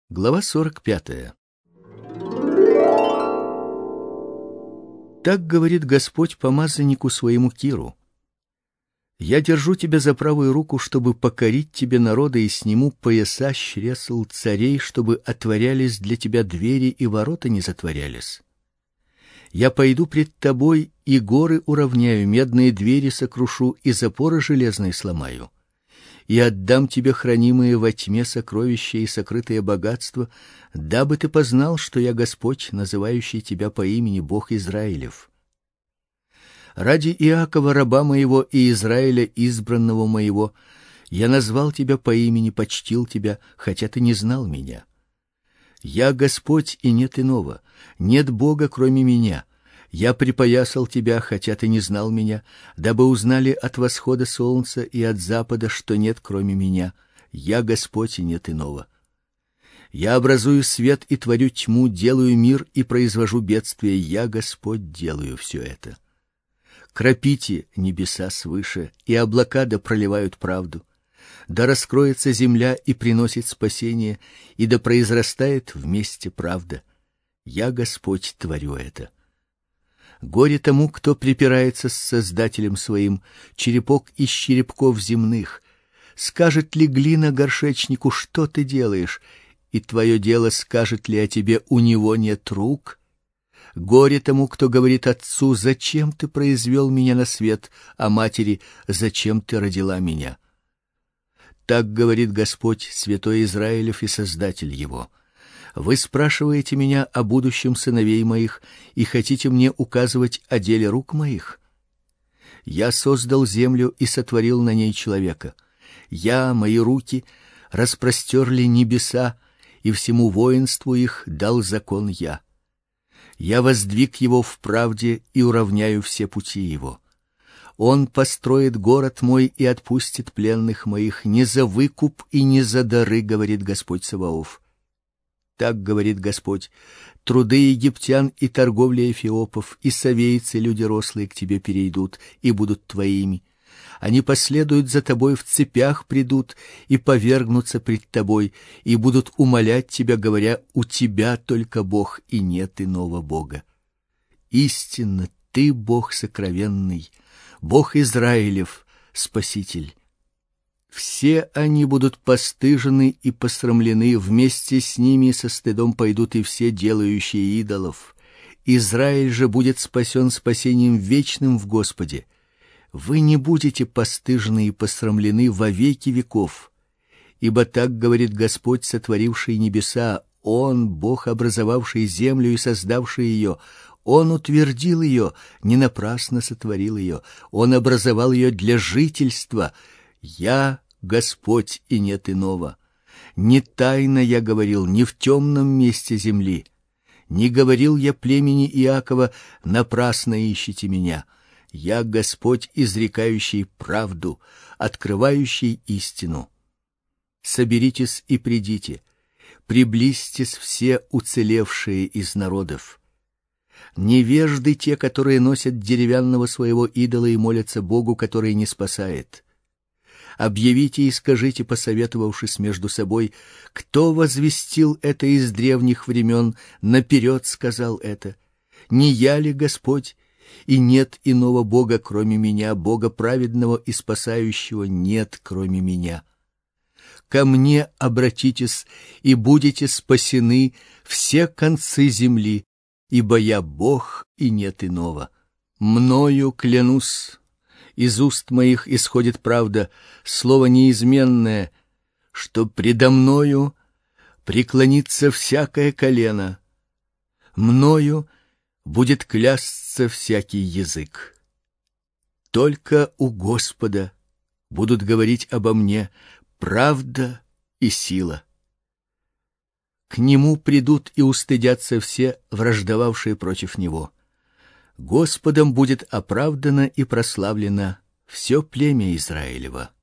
Глава 45. Так говорит Господь помазаннику своему Киру: «Я держу тебя за правую руку, чтобы покорить тебе народы, и сниму пояса с чресл царей, чтобы отворялись для тебя двери и ворота не затворялись. Я пойду пред тобой, и горы уравняю, медные двери сокрушу, и запоры железные сломаю. И отдам тебе хранимые во тьме сокровища и сокрытые богатства, дабы ты познал, что я Господь, называющий тебя по имени Бог Израилев. Ради Иакова раба моего и Израиля избранного моего я назвал тебя по имени, почтил тебя, хотя ты не знал меня. Я Господь, и нет иного, нет Бога, кроме меня. Я припоясал тебя, хотя ты не знал меня, дабы узнали от восхода солнца и от запада, что нет кроме меня. Я Господь, и нет иного. Я образую свет и творю тьму, делаю мир и произвожу бедствие. Я Господь, делаю все это. Кропите небеса свыше, и облака да проливают правду. Да раскроется земля и приносит спасение, и да произрастает вместе правда. Я Господь, творю это. Горе тому, кто припирается с Создателем своим, черепок из черепков земных. Скажет ли глина горшечнику: что ты делаешь? И твое дело скажет ли о тебе: у него нет рук? Горе тому, кто говорит отцу: зачем ты произвел меня на свет, а матери: зачем ты родила меня? Так говорит Господь, святой Израилев и Создатель его. Вы спрашиваете меня о будущем сыновей моих и хотите мне указывать о деле рук моих? Я создал землю и сотворил на ней человека. Мои руки распростерли небеса, и всему воинству их дал закон я. Я воздвиг его в правде и уравняю все пути его. Он построит город мой и отпустит пленных моих не за выкуп и не за дары, говорит Господь Саваоф. Так говорит Господь: труды египтян и торговля эфиопов, и совейцы, люди рослые, к тебе перейдут и будут твоими. Они последуют за тобой, в цепях придут и повергнутся пред тобой, и будут умолять тебя, говоря: у тебя только Бог, и нет иного Бога. Истинно ты Бог сокровенный, Бог Израилев, Спаситель. Все они будут постыжены и посрамлены, вместе с ними со стыдом пойдут и все делающие идолов. Израиль же будет спасен спасением вечным в Господе. Вы не будете постыжены и посрамлены во веки веков. Ибо так говорит Господь, сотворивший небеса, Он, Бог, образовавший землю и создавший ее. Он утвердил ее, не напрасно сотворил ее. Он образовал ее для жительства. Я Господь, и нет иного. Не тайно я говорил, не в темном месте земли. Не говорил я племени Иакова: напрасно ищите меня. Я Господь, изрекающий правду, открывающий истину. Соберитесь и придите, приблизьтесь все уцелевшие из народов. Невежды те, которые носят деревянного своего идола и молятся Богу, который не спасает. Объявите и скажите, посоветовавшись между собой: кто возвестил это из древних времен, наперед сказал это? Не я ли Господь? И нет иного Бога, кроме меня, Бога праведного и спасающего нет, кроме меня. Ко мне обратитесь, и будете спасены все концы земли, ибо я Бог, и нет иного. Мною клянусь, из уст моих исходит правда, слово неизменное, что предо мною преклонится всякое колено, мною будет клясться всякий язык. Только у Господа будут говорить обо мне правда и сила. К Нему придут и устыдятся все, враждовавшие против Него. Господом будет оправдано и прославлено все племя Израилева.